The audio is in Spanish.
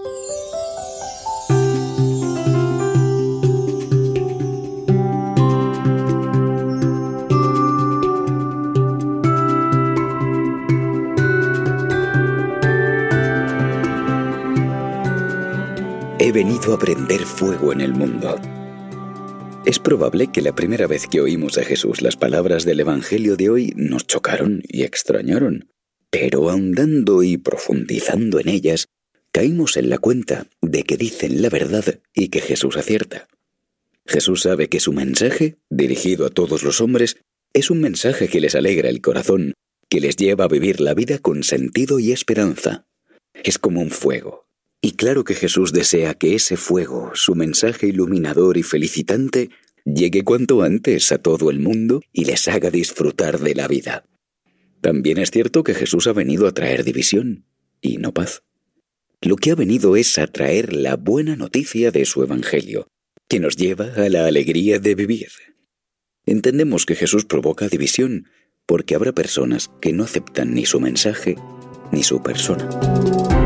He venido a prender fuego en el mundo. Es probable que la primera vez que oímos a Jesús las palabras del Evangelio de hoy nos chocaron y extrañaron, pero ahondando y profundizando en ellas, caímos en la cuenta de que dicen la verdad y que Jesús acierta. Jesús sabe que su mensaje, dirigido a todos los hombres, es un mensaje que les alegra el corazón, que les lleva a vivir la vida con sentido y esperanza. Es como un fuego. Y claro que Jesús desea que ese fuego, su mensaje iluminador y felicitante, llegue cuanto antes a todo el mundo y les haga disfrutar de la vida. También es cierto que Jesús ha venido a traer división y no paz. Lo que ha venido es a traer la buena noticia de su Evangelio, que nos lleva a la alegría de vivir. Entendemos que Jesús provoca división porque habrá personas que no aceptan ni su mensaje ni su persona.